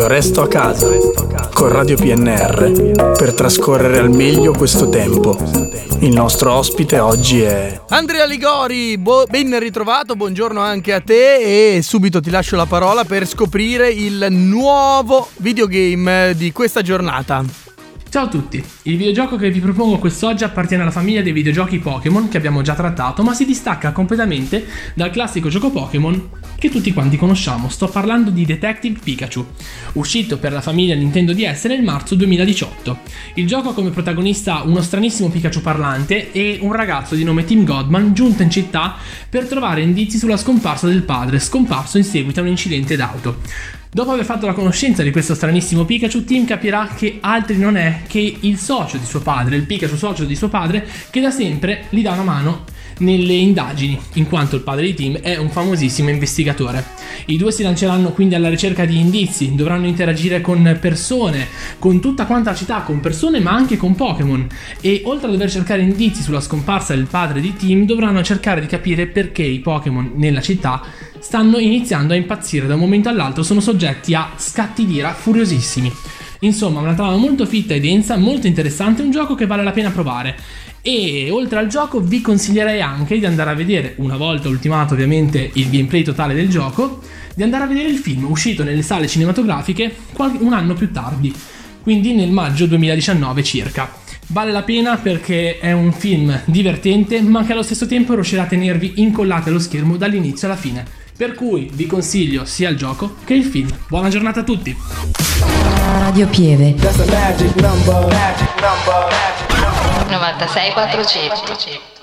resto a casa con Radio PNR per trascorrere al meglio questo tempo. Il nostro ospite oggi è Andrea Ligori, ben ritrovato, buongiorno anche a te e subito ti lascio la parola per scoprire il nuovo videogame di questa giornata. Ciao a tutti, il videogioco che vi propongo quest'oggi appartiene alla famiglia dei videogiochi Pokémon che abbiamo già trattato, ma si distacca completamente dal classico gioco Pokémon che tutti quanti conosciamo. Sto parlando di Detective Pikachu, uscito per la famiglia Nintendo DS nel marzo 2018. Il gioco ha come protagonista uno stranissimo Pikachu parlante e un ragazzo di nome Tim Godman giunto in città per trovare indizi sulla scomparsa del padre, scomparso in seguito a un incidente d'auto. Dopo aver fatto la conoscenza di questo stranissimo Pikachu, Tim capirà che altri non è che il socio di suo padre, il Pikachu socio di suo padre, che da sempre gli dà una mano nelle indagini, in quanto il padre di Tim è un famosissimo investigatore. I due si lanceranno quindi alla ricerca di indizi, dovranno interagire con persone, con tutta quanta la città, con persone ma anche con Pokémon, e oltre a dover cercare indizi sulla scomparsa del padre di Tim, dovranno cercare di capire perché i Pokémon nella città stanno iniziando a impazzire da un momento all'altro, sono soggetti a scatti d'ira furiosissimi. Insomma, una trama molto fitta e densa, molto interessante, un gioco che vale la pena provare. E oltre al gioco vi consiglierei anche di andare a vedere, una volta ultimato ovviamente il gameplay totale del gioco, di andare a vedere il film uscito nelle sale cinematografiche un anno più tardi, quindi nel maggio 2019 circa. Vale la pena perché è un film divertente ma che allo stesso tempo riuscirà a tenervi incollati allo schermo dall'inizio alla fine. Per cui vi consiglio sia il gioco che il film. Buona giornata a tutti! Radio Pieve 96.4 C.